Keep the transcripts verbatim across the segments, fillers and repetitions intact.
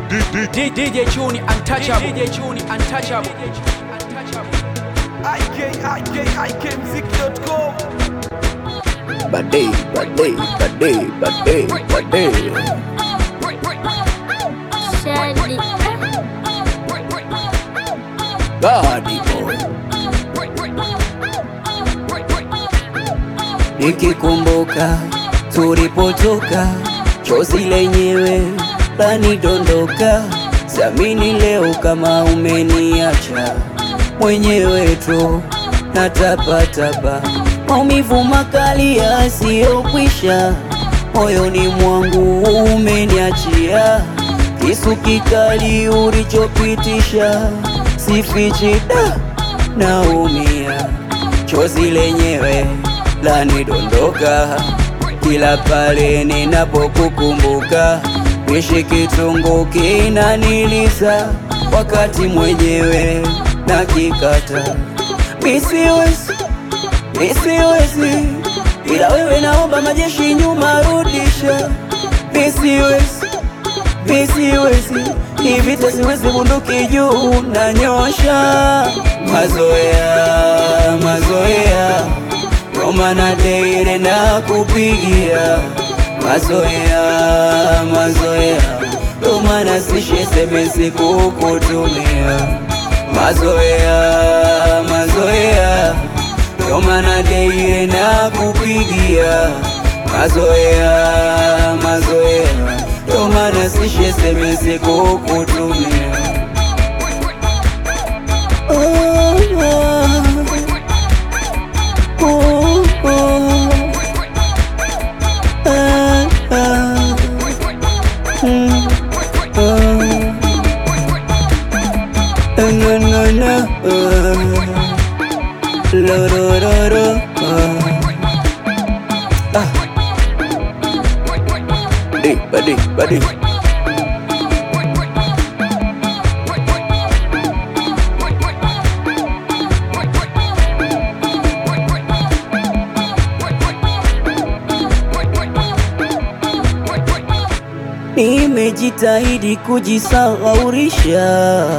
D J Chuni untouchable. D J Chuni untouchable. I K I K I K music dot com. Bad day, bad day, bad day, bad day, bad day. Body boy. Nikikumbuka tulipotoka, chozi lenyewe lanidondoka. Siamini leo kama umeniacha mwenyewe tu, natapatapa maumivu makali yasiyokwisha. Moyoni mwangu umeniachia kisu kikali ulichopitisha. Sifichi da naumia, chozi lenyewe lanidondoka kila pale ninapokukumbuka. Wishi kitungu kinaniliza wakati mwenyewe nakikata. Misiwezi, misiwezi ila wewe, naomba majeshi nyuma rudisha. Misiwezi, misiwezi hivi siwezi, bunduki juu na nyosha. Mazoea, mazoea Roma na deire na kupigia. Mazoea, mazoea Roma na sishe semesi kukutumia. Mazoea, mazoea Roma na deire na kupigia. Mazoea, mazoea Roma na sishe semesi kukutumia. Oh, oh. Oh, oh. Ah, ah. Mm, oh. No, no, no. Oh. Lo, lo, lo, lo. Oh. Ah. Badi, badi, badi. Nimejitahidi kujisahaurisha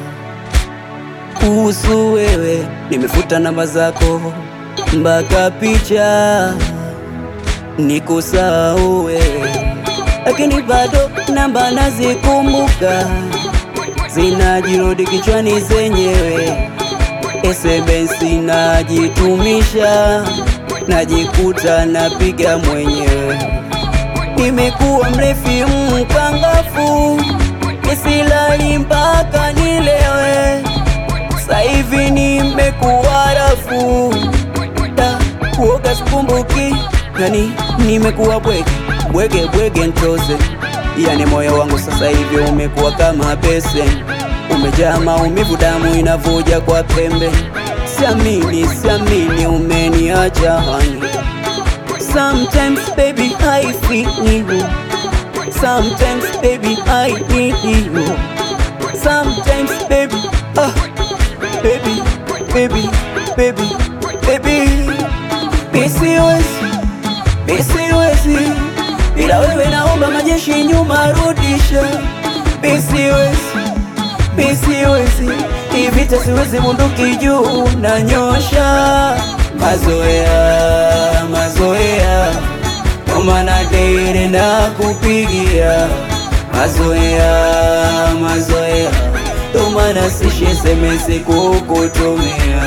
kuhusu wewe, nimefuta namba zako mpaka picha nikusahau wewe, lakini bado namba nazikumbuka, zinajirudi kichwani zenyewe. S M S najitumisha, najikuta napiga mwenyewe. Nimekuwa mrefi mkangafu, nisilali mpaka nilewe. Sasa hivi nimekuwa rafu, da kuoga sikumbuki. Yani nimekuwa bwege, bwege bwege ntoze. Yani moyo wangu sasa hivi umekuwa kama pese, umejaa maumivu, damu inavuja kwa pembe. Siamini, siamini umeniacha hani. Sometimes baby I feel you, sometimes baby I need you, sometimes baby, ah, baby, baby, baby, baby. Misiwezi, misiwezi ila wewe, naomba majeshi nyuma rudisha. Misiwezi, misiwezi hivi siwezi, bunduki juu na nyosha. Mazoea, mazoea Roma na deire na kupigia. Mazoea, mazoea Roma na sishe semesi kukutumia.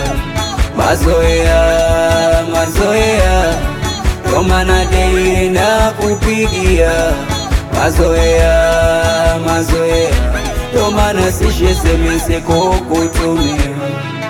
Mazoea, mazoea Roma na deire na kupigia. Mazoea, mazoea Roma na sishe semesi kukutumia.